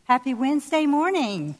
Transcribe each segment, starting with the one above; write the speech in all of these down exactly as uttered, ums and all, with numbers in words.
Happy Wednesday morning.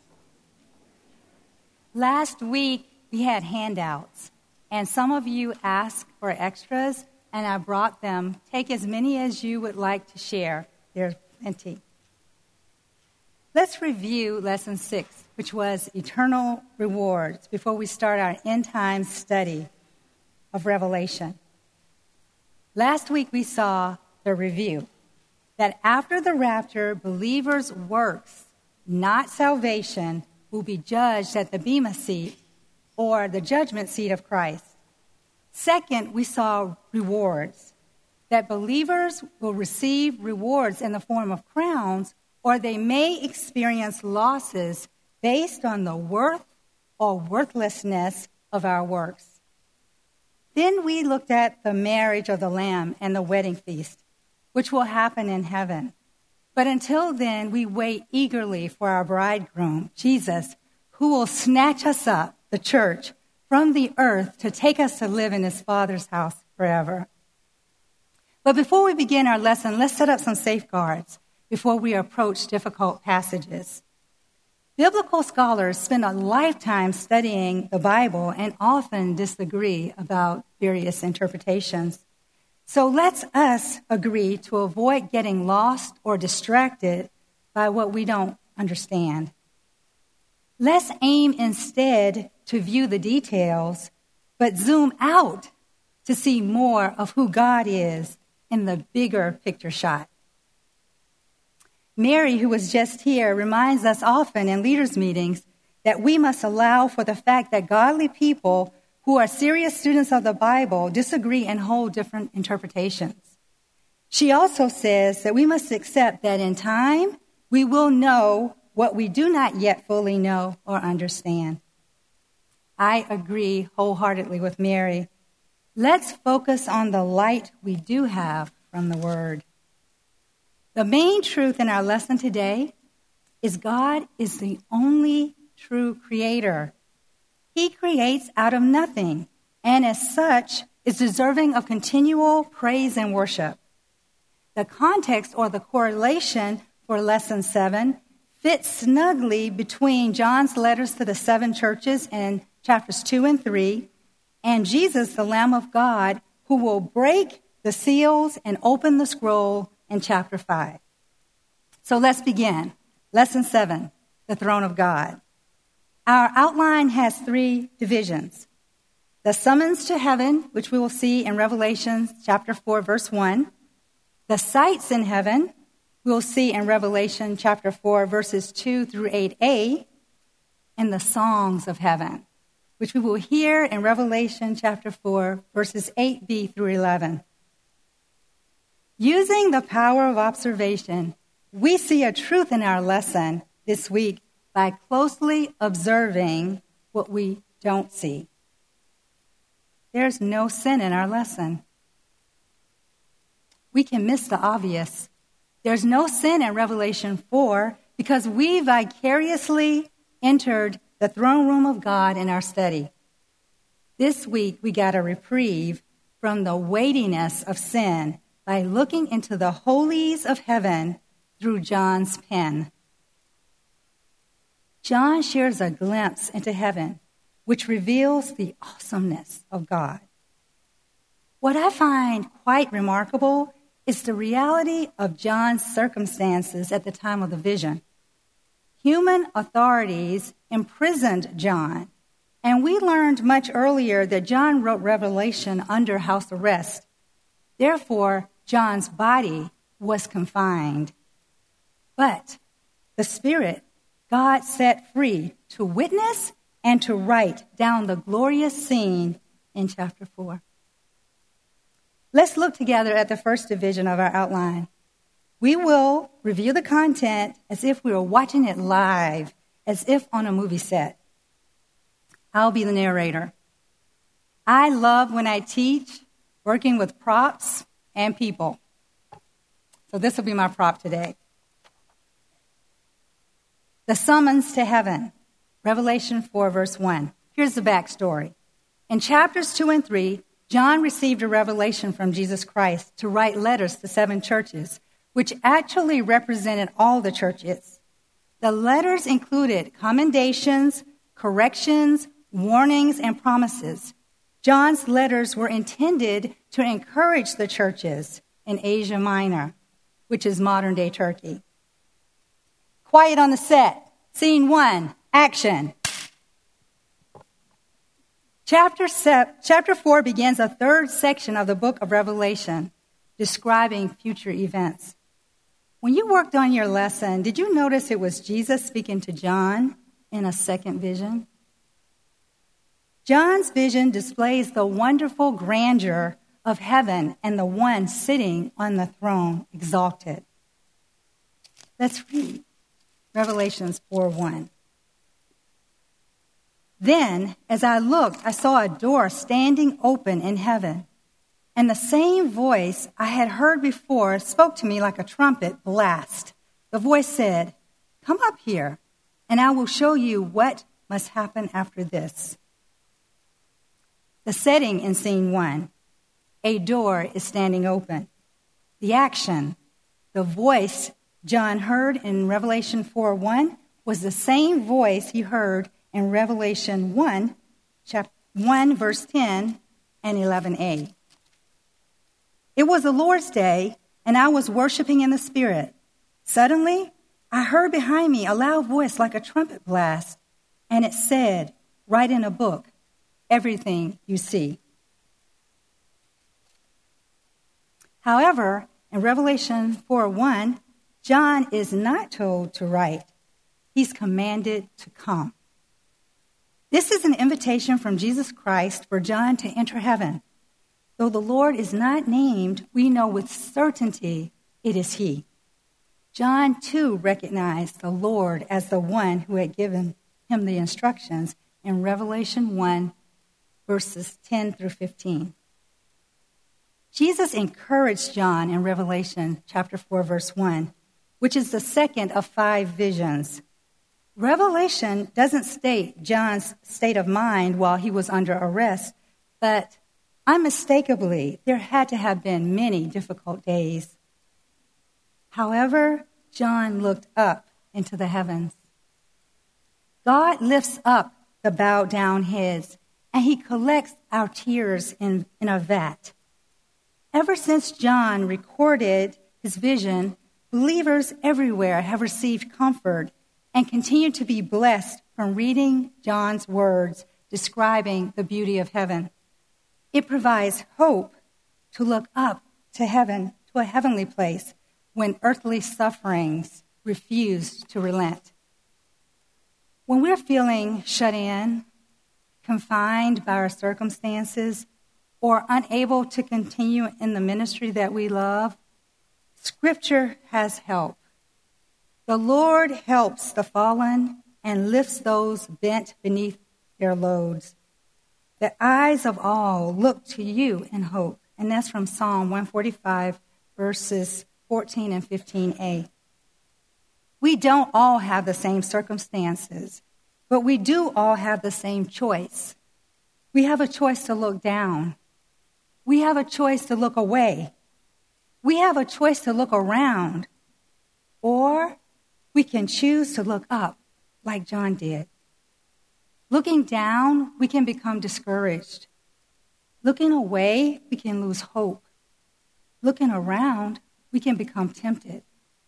Last week, we had handouts, and some of you asked for extras, and I brought them. Take as many as you would like to share. There's plenty. Let's review Lesson six, which was Eternal Rewards, before we start our end-time study of Revelation. Last week, we saw the review, that after the rapture, believers' works, not salvation, will be judged at the Bema seat, or the judgment seat of Christ. Second, we saw rewards, that believers will receive rewards in the form of crowns, or they may experience losses based on the worth or worthlessness of our works. Then we looked at the marriage of the Lamb and the wedding feast, which will happen in heaven. But until then, we wait eagerly for our bridegroom, Jesus, who will snatch us up, the church, from the earth to take us to live in his Father's house forever. But before we begin our lesson, let's set up some safeguards before we approach difficult passages. Biblical scholars spend a lifetime studying the Bible and often disagree about various interpretations. So let's us agree to avoid getting lost or distracted by what we don't understand. Let's aim instead to view the details, but zoom out to see more of who God is in the bigger picture shot. Mary, who was just here, reminds us often in leaders' meetings that we must allow for the fact that godly people who are serious students of the Bible disagree and hold different interpretations. She also says that we must accept that in time, we will know what we do not yet fully know or understand. I agree wholeheartedly with Mary. Let's focus on the light we do have from the Word. The main truth in our lesson today is God is the only true creator. He creates out of nothing, and as such, is deserving of continual praise and worship. The context or the correlation for Lesson seven fits snugly between John's letters to the seven churches in chapters two and three, and Jesus, the Lamb of God, who will break the seals and open the scroll in chapter five. So let's begin. Lesson seven, the throne of God. Our outline has three divisions. The summons to heaven, which we will see in Revelation chapter four, verse one. The sights in heaven, we'll see in Revelation chapter four, verses two through eight a. And the songs of heaven, which we will hear in Revelation chapter four, verses eight b through eleven. Using the power of observation, we see a truth in our lesson this week by closely observing what we don't see. There's no sin in our lesson. We can miss the obvious. There's no sin in Revelation four because we vicariously entered the throne room of God in our study. This week, we got a reprieve from the weightiness of sin by looking into the holies of heaven through John's pen. John shares a glimpse into heaven, which reveals the awesomeness of God. What I find quite remarkable is the reality of John's circumstances at the time of the vision. Human authorities imprisoned John, and we learned much earlier that John wrote Revelation under house arrest. Therefore, John's body was confined. But the Spirit God set free to witness and to write down the glorious scene in chapter four. Let's look together at the first division of our outline. We will review the content as if we were watching it live, as if on a movie set. I'll be the narrator. I love when I teach working with props and people. So this will be my prop today. The summons to heaven, Revelation four, verse one. Here's the backstory. In chapters two and three, John received a revelation from Jesus Christ to write letters to seven churches, which actually represented all the churches. The letters included commendations, corrections, warnings, and promises. John's letters were intended to encourage the churches in Asia Minor, which is modern-day Turkey. Quiet on the set. Scene one, action. Chapter, se- chapter four begins a third section of the book of Revelation, describing future events. When you worked on your lesson, did you notice it was Jesus speaking to John in a second vision? John's vision displays the wonderful grandeur of heaven and the one sitting on the throne, exalted. Let's read Revelations four one. Then, as I looked, I saw a door standing open in heaven, and the same voice I had heard before spoke to me like a trumpet blast. The voice said, "Come up here, and I will show you what must happen after this." The setting in scene one, a door is standing open. The action, the voice John heard in Revelation four one was the same voice he heard in Revelation one, chapter one, verse ten and eleven a. It was the Lord's day, and I was worshiping in the Spirit. Suddenly, I heard behind me a loud voice like a trumpet blast, and it said, "Write in a book everything you see." However, in Revelation four one, John is not told to write. He's commanded to come. This is an invitation from Jesus Christ for John to enter heaven. Though the Lord is not named, we know with certainty it is he. John, too, recognized the Lord as the one who had given him the instructions in Revelation one, verses ten through fifteen. Jesus encouraged John in Revelation chapter four, verse one, which is the second of five visions. Revelation doesn't state John's state of mind while he was under arrest, but unmistakably, there had to have been many difficult days. However, John looked up into the heavens. God lifts up the bowed down heads, and he collects our tears in, in a vat. Ever since John recorded his vision, believers everywhere have received comfort and continue to be blessed from reading John's words describing the beauty of heaven. It provides hope to look up to heaven, to a heavenly place, when earthly sufferings refuse to relent. When we're feeling shut in, confined by our circumstances, or unable to continue in the ministry that we love, Scripture has help. The Lord helps the fallen and lifts those bent beneath their loads. The eyes of all look to you in hope. And that's from Psalm one forty-five, verses fourteen and fifteen a. We don't all have the same circumstances, but we do all have the same choice. We have a choice to look down. We have a choice to look away. We have a choice to look around. Or we can choose to look up like John did. Looking down, we can become discouraged. Looking away, we can lose hope. Looking around, we can become tempted.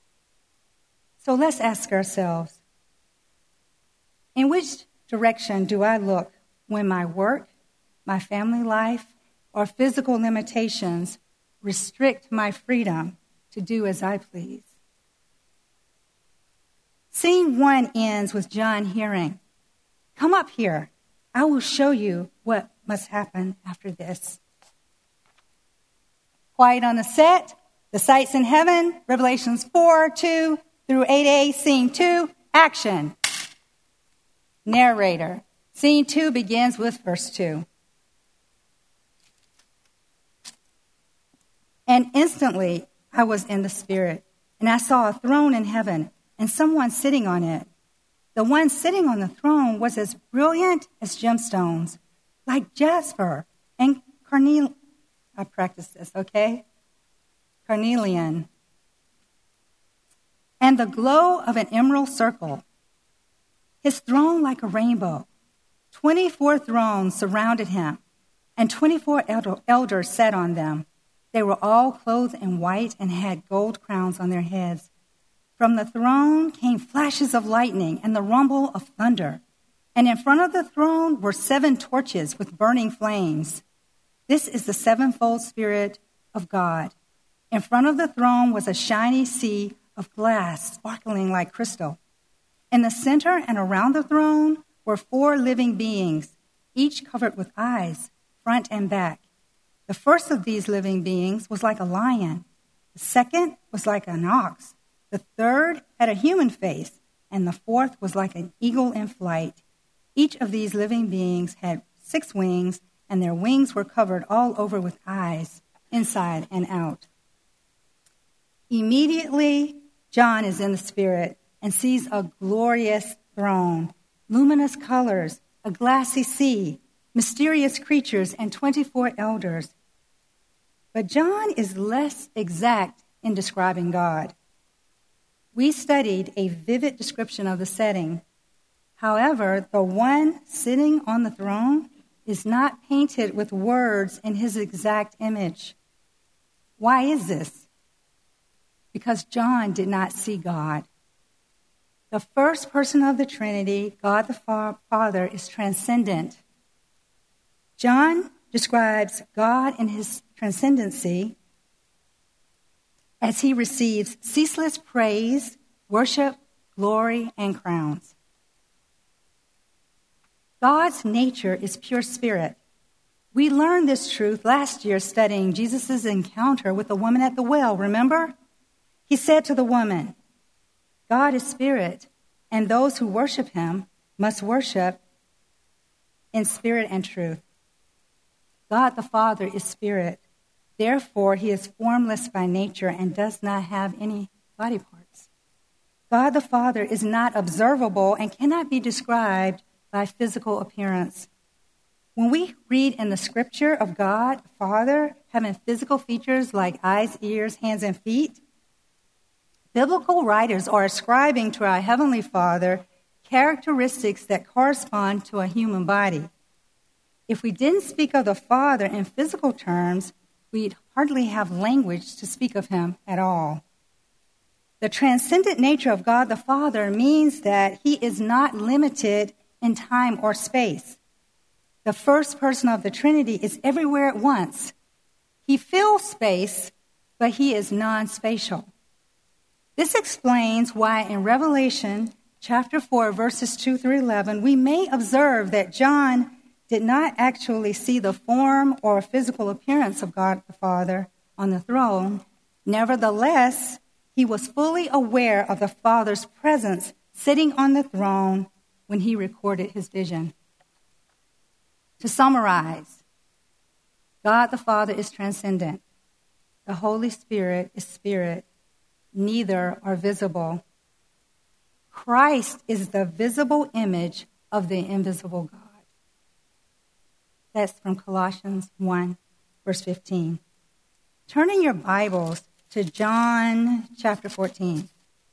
So let's ask ourselves, in which direction do I look when my work, my family life, or physical limitations restrict my freedom to do as I please? Scene one ends with John hearing, "Come up here. I will show you what must happen after this." Quiet on the set. The sights in heaven. Revelations four, two through eight a. Scene two. Action. Narrator. Scene two begins with verse two. "And instantly I was in the Spirit, and I saw a throne in heaven, and someone sitting on it. The one sitting on the throne was as brilliant as gemstones, like jasper and carnelian." I practice this, okay? Carnelian. "And the glow of an emerald circle. his throne like a rainbow. Twenty-four thrones surrounded him, and twenty-four elders sat on them. They were all clothed in white and had gold crowns on their heads. From the throne came flashes of lightning and the rumble of thunder. And in front of the throne were seven torches with burning flames. This is the sevenfold Spirit of God. In front of the throne was a shiny sea of glass, sparkling like crystal. In the center and around the throne were four living beings, each covered with eyes, front and back. The first of these living beings was like a lion. The second was like an ox. The third had a human face, and the fourth was like an eagle in flight. Each of these living beings had six wings, and their wings were covered all over with eyes, inside and out. Immediately, John is in the Spirit and sees a glorious throne, luminous colors, a glassy sea, mysterious creatures, and twenty-four elders. But John is less exact in describing God. We studied a vivid description of the setting. However, the one sitting on the throne is not painted with words in his exact image. Why is this? Because John did not see God. The first person of the Trinity, God the Father, is transcendent. John describes God in his transcendency as he receives ceaseless praise, worship, glory, and crowns. God's nature is pure spirit. We learned this truth last year studying Jesus' encounter with the woman at the well, remember? He said to the woman, God is spirit, and those who worship him must worship in spirit and truth. God the Father is spirit. Therefore, he is formless by nature and does not have any body parts. God the Father is not observable and cannot be described by physical appearance. When we read in the scripture of God the Father having physical features like eyes, ears, hands, and feet, biblical writers are ascribing to our Heavenly Father characteristics that correspond to a human body. If we didn't speak of the Father in physical terms, we'd hardly have language to speak of him at all. The transcendent nature of God the Father means that he is not limited in time or space. The first person of the Trinity is everywhere at once. He fills space, but he is non-spatial. This explains why in Revelation chapter four, verses two through eleven, we may observe that John did not actually see the form or physical appearance of God the Father on the throne. Nevertheless, he was fully aware of the Father's presence sitting on the throne when he recorded his vision. To summarize, God the Father is transcendent. The Holy Spirit is spirit. Neither are visible. Christ is the visible image of the invisible God. That's from Colossians one, verse fifteen. Turn in your Bibles to John chapter fourteen.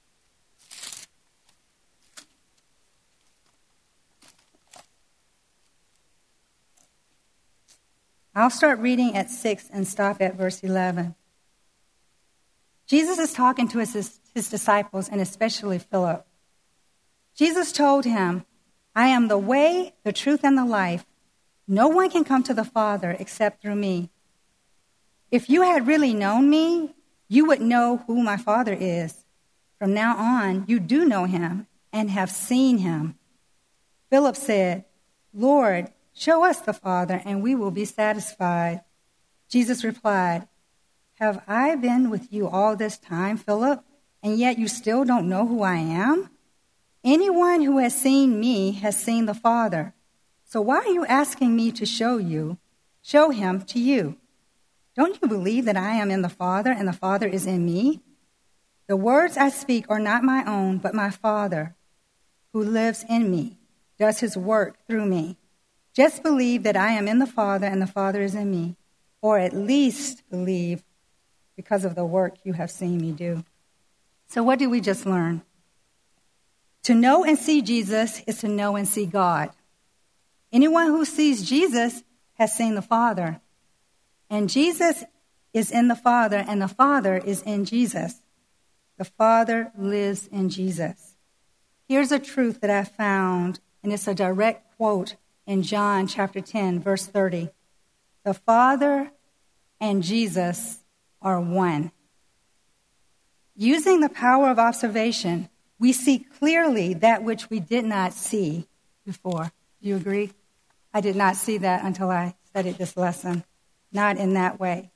I'll start reading at six and stop at verse eleven. Jesus is talking to his, his disciples, and especially Philip. Jesus told him, I am the way, the truth, and the life. No one can come to the Father except through me. If you had really known me, you would know who my Father is. From now on, you do know him and have seen him. Philip said, Lord, show us the Father, and we will be satisfied. Jesus replied, Have I been with you all this time, Philip, and yet you still don't know who I am? Anyone who has seen me has seen the Father. So why are you asking me to show you, show him to you? Don't you believe that I am in the Father and the Father is in me? The words I speak are not my own, but my Father, who lives in me, does his work through me. Just believe that I am in the Father and the Father is in me, or at least believe because of the work you have seen me do. So what did we just learn? To know and see Jesus is to know and see God. Anyone who sees Jesus has seen the Father. And Jesus is in the Father, and the Father is in Jesus. The Father lives in Jesus. Here's a truth that I found, and it's a direct quote in John chapter ten, verse thirty. The Father and Jesus are one. Using the power of observation, we see clearly that which we did not see before. Do you agree? I did not see that until I studied this lesson. Not in that way.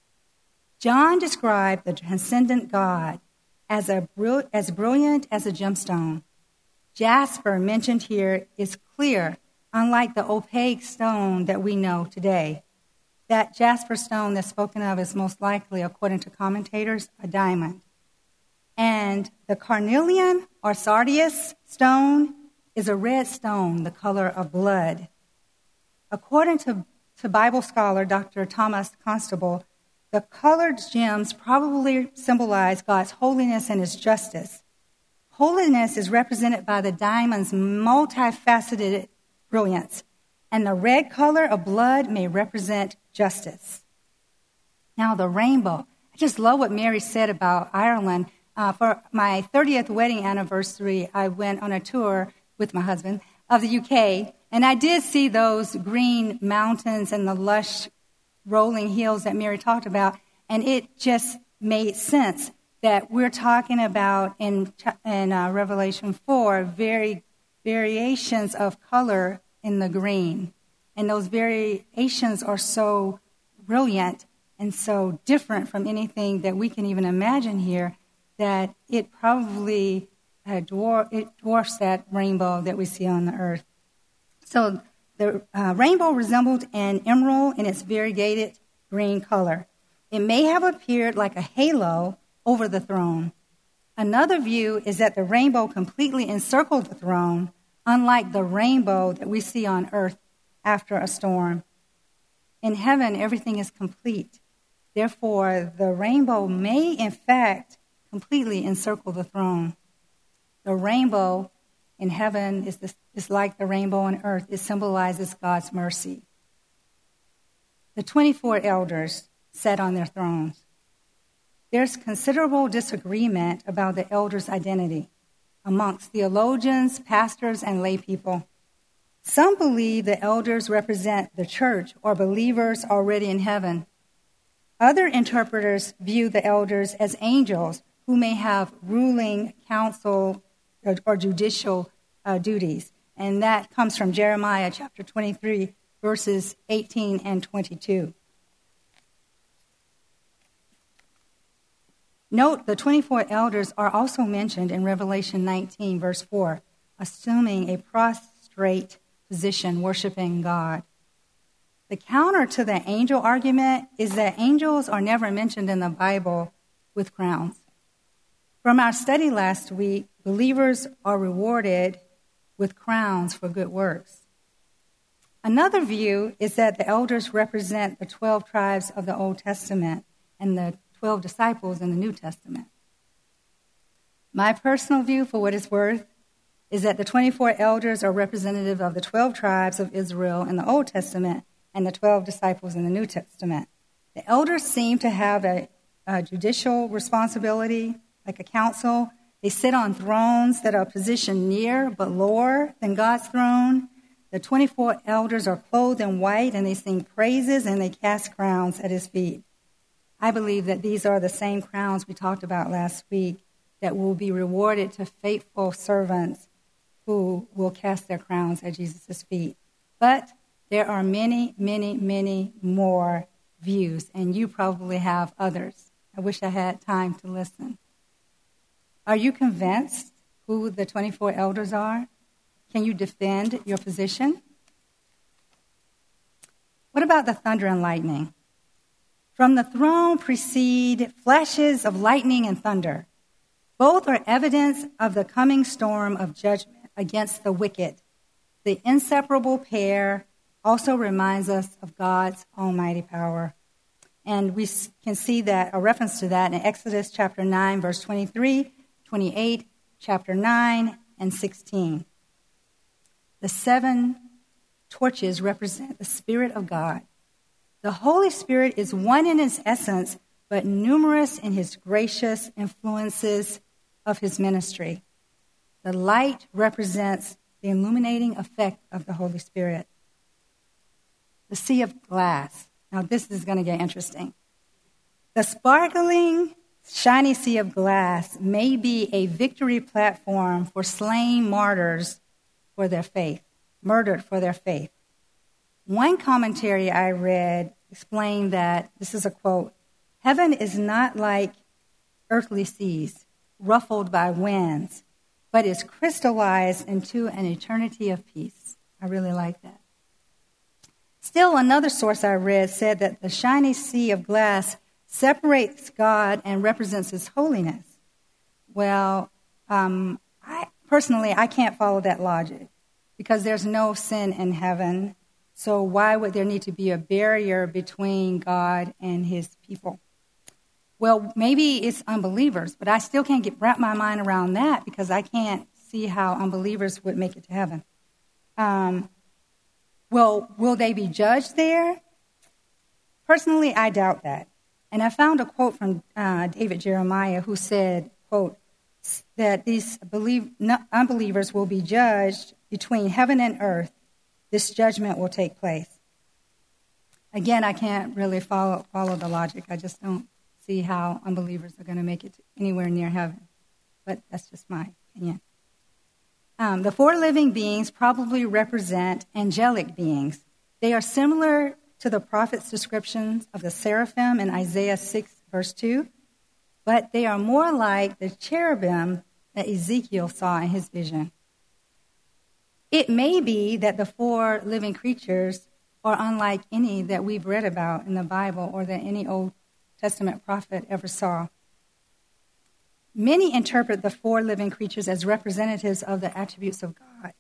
John described the transcendent God as, a, as brilliant as a gemstone. Jasper, mentioned here, is clear, unlike the opaque stone that we know today. That jasper stone that's spoken of is most likely, according to commentators, a diamond. And the carnelian or sardius stone is a red stone, the color of blood. According to, to Bible scholar Doctor Thomas Constable, the colored gems probably symbolize God's holiness and his justice. Holiness is represented by the diamond's multifaceted brilliance, and the red color of blood may represent justice. Now, the rainbow. I just love what Mary said about Ireland. Uh, for my thirtieth wedding anniversary, I went on a tour with my husband of the U K, and I did see those green mountains and the lush rolling hills that Mary talked about, and it just made sense that we're talking about in, in uh, Revelation four, very variations of color in the green. And those variations are so brilliant and so different from anything that we can even imagine here that it probably uh, dwar- it dwarfs that rainbow that we see on the earth. So the uh, rainbow resembled an emerald in its variegated green color. It may have appeared like a halo over the throne. Another view is that the rainbow completely encircled the throne, unlike the rainbow that we see on earth after a storm. In heaven, everything is complete. Therefore, the rainbow may, in fact, completely encircle the throne. The rainbow in heaven is, this, is like the rainbow on earth. It symbolizes God's mercy. The twenty-four elders sat on their thrones. There's considerable disagreement about the elders' identity amongst theologians, pastors, and lay people. Some believe the elders represent the church or believers already in heaven. Other interpreters view the elders as angels who may have ruling, counsel, or, or judicial uh, duties. And that comes from Jeremiah chapter twenty-three, verses eighteen and twenty-two. Note the twenty-four elders are also mentioned in Revelation nineteen, verse four, assuming a prostrate position, worshiping God. The counter to the angel argument is that angels are never mentioned in the Bible with crowns. From our study last week, believers are rewarded with crowns for good works. Another view is that the elders represent the twelve tribes of the Old Testament and the twelve disciples in the New Testament. My personal view, for what it's worth, is that the twenty-four elders are representative of the twelve tribes of Israel in the Old Testament and the twelve disciples in the New Testament. The elders seem to have a, a judicial responsibility, like a council. They sit on thrones that are positioned near but lower than God's throne. The twenty-four elders are clothed in white, and they sing praises, and they cast crowns at his feet. I believe that these are the same crowns we talked about last week that will be rewarded to faithful servants who will cast their crowns at Jesus' feet. But there are many, many, many more views, and you probably have others. I wish I had time to listen. Are you convinced who the twenty-four elders are? Can you defend your position? What about the thunder and lightning? From the throne proceed flashes of lightning and thunder. Both are evidence of the coming storm of judgment against the wicked. The inseparable pair also reminds us of God's almighty power. And we can see that, a reference to that in Exodus chapter nine, verse twenty-three, twenty-eight, chapter nine, and sixteen. The seven torches represent the Spirit of God. The Holy Spirit is one in his essence, but numerous in his gracious influences of his ministry. The light represents the illuminating effect of the Holy Spirit. The sea of glass. Now this is going to get interesting. The sparkling, shiny sea of glass may be a victory platform for slain martyrs for their faith, murdered for their faith. One commentary I read explained that, this is a quote, "Heaven is not like earthly seas, ruffled by winds, but is crystallized into an eternity of peace." I really like that. Still, another source I read said that the shiny sea of glass separates God and represents his holiness. Well, um, I, personally, I can't follow that logic because there's no sin in heaven. So why would there need to be a barrier between God and his people? Well, maybe it's unbelievers, but I still can't get wrap my mind around that because I can't see how unbelievers would make it to heaven. Um, well, will they be judged there? Personally, I doubt that. And I found a quote from uh, David Jeremiah who said, quote, that these believe, unbelievers will be judged between heaven and earth. This judgment will take place. Again, I can't really follow follow the logic. I just don't see how unbelievers are going to make it anywhere near heaven. But that's just my opinion. Um, the four living beings probably represent angelic beings. They are similar to the prophet's descriptions of the seraphim in Isaiah six, verse two, but they are more like the cherubim that Ezekiel saw in his vision. It may be that the four living creatures are unlike any that we've read about in the Bible or that any Old Testament prophet ever saw. Many interpret the four living creatures as representatives of the attributes of God.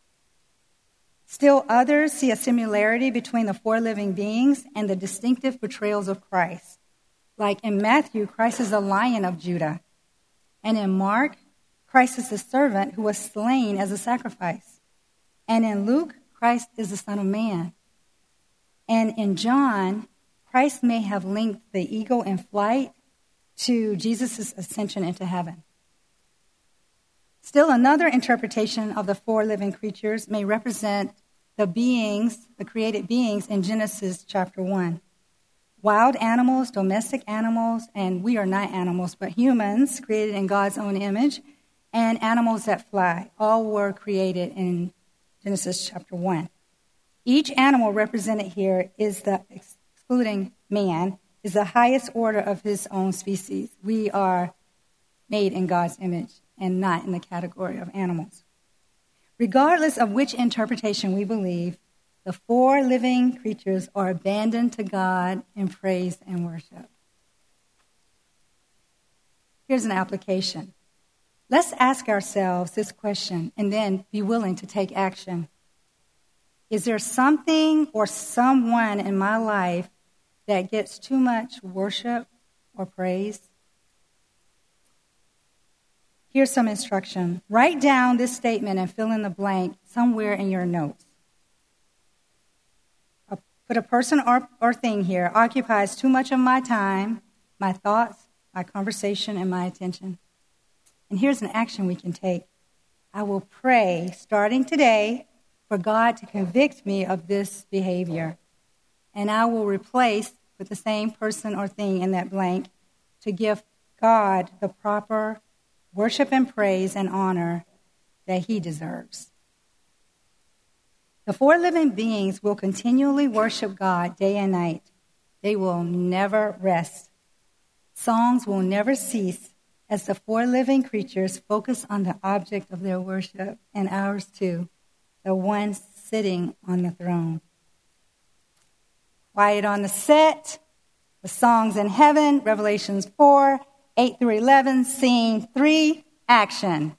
Still others see a similarity between the four living beings and the distinctive portrayals of Christ. Like in Matthew, Christ is the Lion of Judah. And in Mark, Christ is the servant who was slain as a sacrifice. And in Luke, Christ is the Son of Man. And in John, Christ may have linked the eagle in flight to Jesus' ascension into heaven. Still, another interpretation of the four living creatures may represent the beings, the created beings in Genesis chapter one. Wild animals, domestic animals, and we are not animals, but humans created in God's own image, and animals that fly, all were created in Genesis chapter one. Each animal represented here is the, excluding man, is the highest order of his own species. We are made in God's image and not in the category of animals. Regardless of which interpretation we believe, the four living creatures are abandoned to God in praise and worship. Here's an application. Let's ask ourselves this question and then be willing to take action. Is there something or someone in my life that gets too much worship or praise? Here's some instruction. Write down this statement and fill in the blank somewhere in your notes. I'll put a person or, or thing here occupies too much of my time, my thoughts, my conversation, and my attention. And here's an action we can take. I will pray, starting today, for God to convict me of this behavior. And I will replace with the same person or thing in that blank to give God the proper worship and praise and honor that he deserves. The four living beings will continually worship God day and night. They will never rest. Songs will never cease as the four living creatures focus on the object of their worship, and ours too, the one sitting on the throne. Quiet on the set, the songs in heaven, Revelations four, eight through eleven, scene three, action.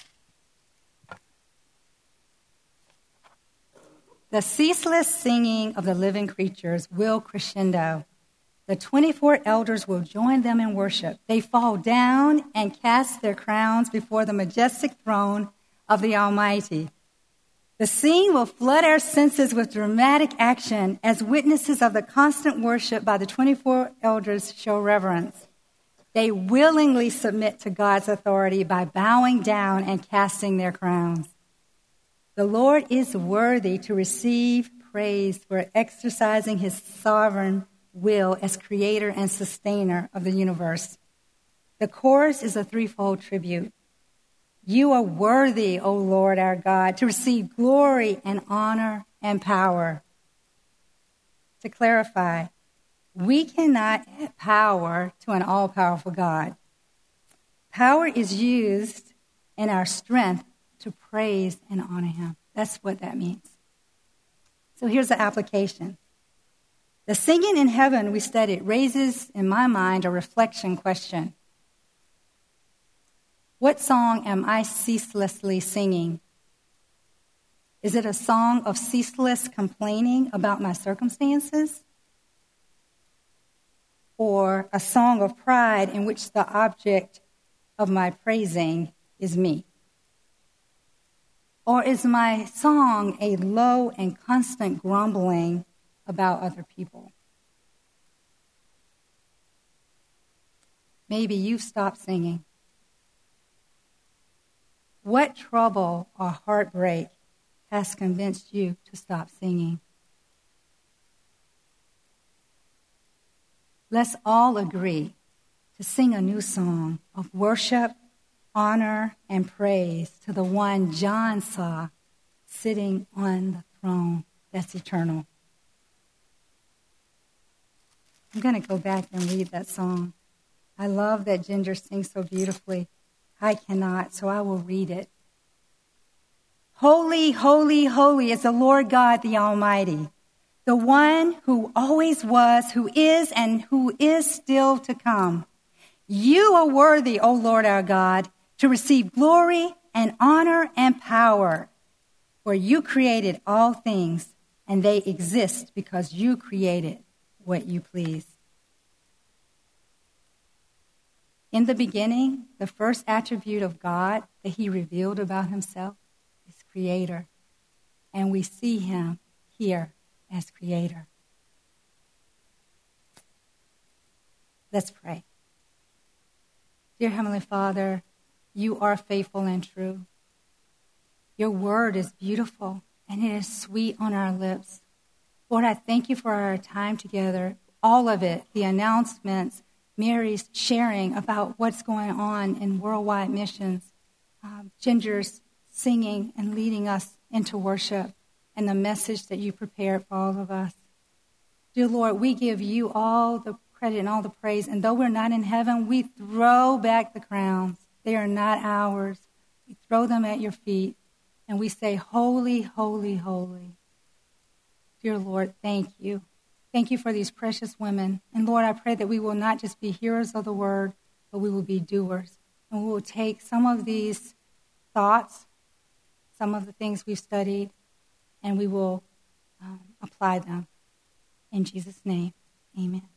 The ceaseless singing of the living creatures will crescendo. The twenty-four elders will join them in worship. They fall down and cast their crowns before the majestic throne of the Almighty. The scene will flood our senses with dramatic action as witnesses of the constant worship by the twenty-four elders show reverence. They willingly submit to God's authority by bowing down and casting their crowns. The Lord is worthy to receive praise for exercising his sovereign will as creator and sustainer of the universe. The chorus is a threefold tribute. You are worthy, O Lord our God, to receive glory and honor and power. To clarify, we cannot add power to an all-powerful God. Power is used in our strength to praise and honor him. That's what that means. So here's the application. The singing in heaven we studied raises in my mind a reflection question. What song am I ceaselessly singing? Is it a song of ceaseless complaining about my circumstances? Or a song of pride in which the object of my praising is me? Or is my song a low and constant grumbling about other people? Maybe you've stopped singing. What trouble or heartbreak has convinced you to stop singing? Let's all agree to sing a new song of worship, honor, and praise to the one John saw sitting on the throne that's eternal. I'm going to go back and read that song. I love that Ginger sings so beautifully. I cannot, so I will read it. Holy, holy, holy is the Lord God, the Almighty, the one who always was, who is, and who is still to come. You are worthy, O Lord our God, to receive glory and honor and power, for you created all things, and they exist because you created what you please. In the beginning, the first attribute of God that he revealed about himself is creator, and we see him here as creator. Let's pray. Dear Heavenly Father, you are faithful and true. Your word is beautiful, and it is sweet on our lips. Lord, I thank you for our time together, all of it, the announcements, Mary's sharing about what's going on in worldwide missions, um, Ginger's singing and leading us into worship, and the message that you prepared for all of us. Dear Lord, we give you all the credit and all the praise, and though we're not in heaven, we throw back the crowns. They are not ours. We throw them at your feet, and we say, holy, holy, holy. Dear Lord, thank you. Thank you for these precious women. And Lord, I pray that we will not just be hearers of the word, but we will be doers. And we will take some of these thoughts, some of the things we've studied, and we will um, apply them. In Jesus' name, amen.